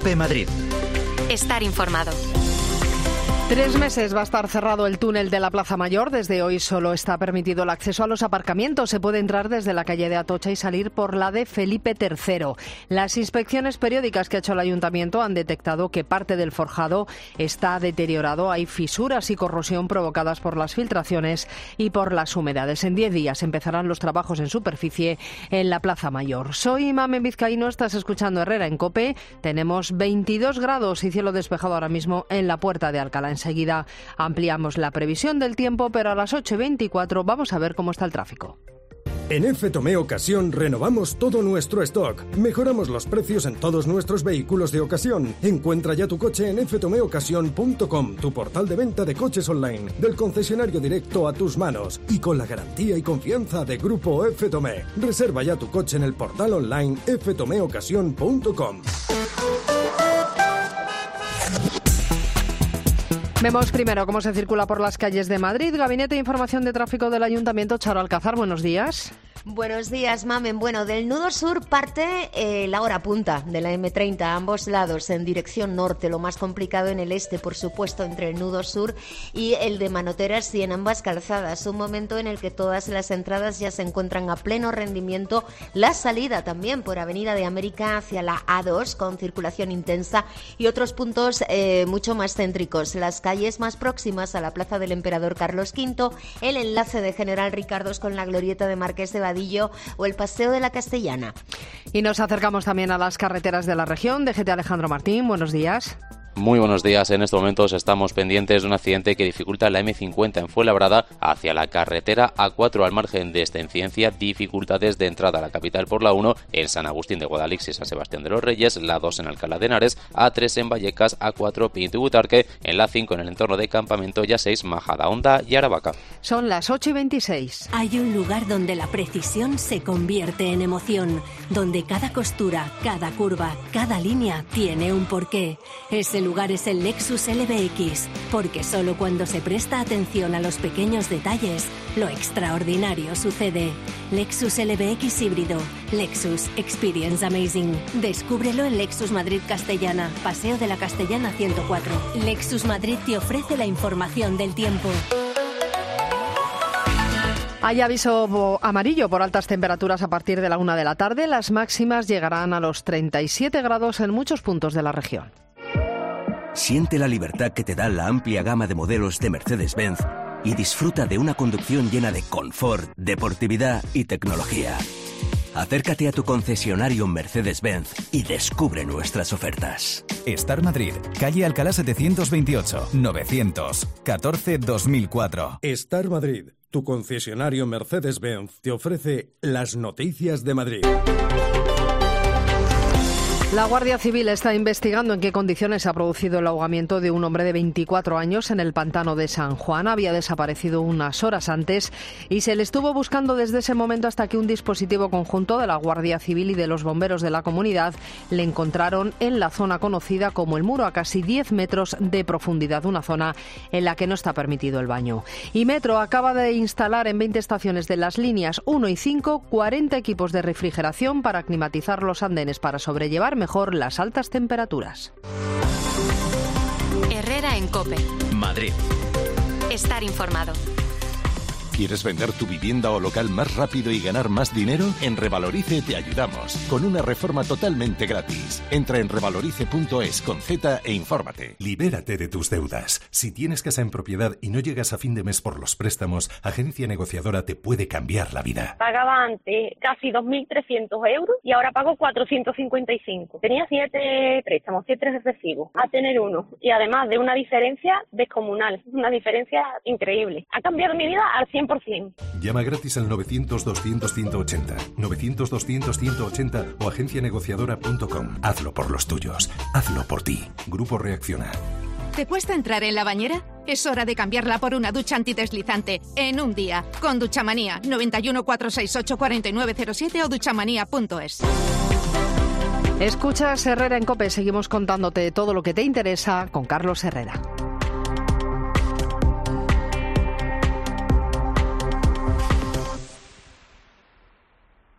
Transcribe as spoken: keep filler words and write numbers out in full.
COPE Madrid. Estar informado. Tres meses va a estar cerrado el túnel de la Plaza Mayor. Desde hoy solo está permitido el acceso a los aparcamientos. Se puede entrar desde la calle de Atocha y salir por la de Felipe tercero. Las inspecciones periódicas que ha hecho el Ayuntamiento han detectado que parte del forjado está deteriorado. Hay fisuras y corrosión provocadas por las filtraciones y por las humedades. En diez días empezarán los trabajos en superficie en la Plaza Mayor. Soy Mamen Vizcaíno, estás escuchando Herrera en COPE. Tenemos veintidós grados y cielo despejado ahora mismo en la Puerta de Alcalá. Enseguida ampliamos la previsión del tiempo, pero a las ocho y veinticuatro vamos a ver cómo está el tráfico. En F Tomé Ocasión renovamos todo nuestro stock. Mejoramos los precios en todos nuestros vehículos de ocasión. Encuentra ya tu coche en f tome ocasión punto com, tu portal de venta de coches online, del concesionario directo a tus manos y con la garantía y confianza de Grupo F Tomé. Reserva ya tu coche en el portal online f tome ocasión punto com. Vemos primero cómo se circula por las calles de Madrid. Gabinete de Información de Tráfico del Ayuntamiento, Charo Alcázar, buenos días. Buenos días, Mamen. Bueno, del nudo sur parte eh, la hora punta de la eme treinta a ambos lados en dirección norte. Lo más complicado en el este, por supuesto, entre el nudo sur y el de Manoteras y en ambas calzadas. Un momento en el que todas las entradas ya se encuentran a pleno rendimiento. La salida también por Avenida de América hacia la A dos con circulación intensa y otros puntos eh, mucho más céntricos. Las calles más próximas a la Plaza del Emperador Carlos quinto, el enlace de General Ricardos con la glorieta de Marqués de o el Paseo de la Castellana. Y nos acercamos también a las carreteras de la región. D G T Alejandro Martín, buenos días. Muy buenos días. En estos momentos estamos pendientes de un accidente que dificulta la eme cincuenta en Fuenlabrada hacia la carretera A cuatro al margen de esta incidencia. Dificultades de entrada a la capital por la uno en San Agustín de Guadalix y San Sebastián de los Reyes, la dos en Alcalá de Henares, A tres en Vallecas, A cuatro Pinto y Butarque, en la cinco en el entorno de Campamento y A seis Majadahonda y Aravaca. Son las ocho y veintiséis. Hay un lugar donde la precisión se convierte en emoción, donde cada costura, cada curva, cada línea tiene un porqué. Ese lugar es el Lexus L B X, porque solo cuando se presta atención a los pequeños detalles, lo extraordinario sucede. Lexus L B X híbrido. Lexus Experience Amazing. Descúbrelo en Lexus Madrid Castellana, Paseo de la Castellana ciento cuatro. Lexus Madrid te ofrece la información del tiempo. Hay aviso amarillo por altas temperaturas a partir de la una de la tarde. Las máximas llegarán a los treinta y siete grados en muchos puntos de la región. Siente la libertad que te da la amplia gama de modelos de Mercedes-Benz y disfruta de una conducción llena de confort, deportividad y tecnología. Acércate a tu concesionario Mercedes-Benz y descubre nuestras ofertas. Star Madrid, calle Alcalá setecientos veintiocho, novecientos catorce dos mil cuatro. Star Madrid, tu concesionario Mercedes-Benz, te ofrece las noticias de Madrid. La Guardia Civil está investigando en qué condiciones se ha producido el ahogamiento de un hombre de veinticuatro años en el pantano de San Juan. Había desaparecido unas horas antes y se le estuvo buscando desde ese momento hasta que un dispositivo conjunto de la Guardia Civil y de los bomberos de la comunidad le encontraron en la zona conocida como el Muro, a casi diez metros de profundidad, una zona en la que no está permitido el baño. Y Metro acaba de instalar en veinte estaciones de las líneas uno y cinco cuarenta equipos de refrigeración para climatizar los andenes para sobrellevar mejor las altas temperaturas. Herrera en COPE. Madrid. Estar informado. ¿Quieres vender tu vivienda o local más rápido y ganar más dinero? En Revalorice te ayudamos, con una reforma totalmente gratis. Entra en revalorice punto es con Z e infórmate. Libérate de tus deudas. Si tienes casa en propiedad y no llegas a fin de mes por los préstamos, Agencia Negociadora te puede cambiar la vida. Pagaba antes casi dos mil trescientos euros y ahora pago cuatrocientos cincuenta y cinco. Tenía siete préstamos, siete recibos, a tener uno. Y además de una diferencia descomunal, una diferencia increíble. Ha cambiado mi vida al cien por ciento. Llama gratis al novecientos doscientos ciento ochenta, novecientos doscientos ciento ochenta o agencia negociadora punto com. Hazlo por los tuyos. Hazlo por ti. Grupo Reacciona. ¿Te cuesta entrar en la bañera? Es hora de cambiarla por una ducha antideslizante en un día. Con Duchamanía. noventa y uno, cuatrocientos sesenta y ocho, cuarenta y nueve cero siete o duchamanía punto es. Escuchas Herrera en COPE. Seguimos contándote todo lo que te interesa con Carlos Herrera.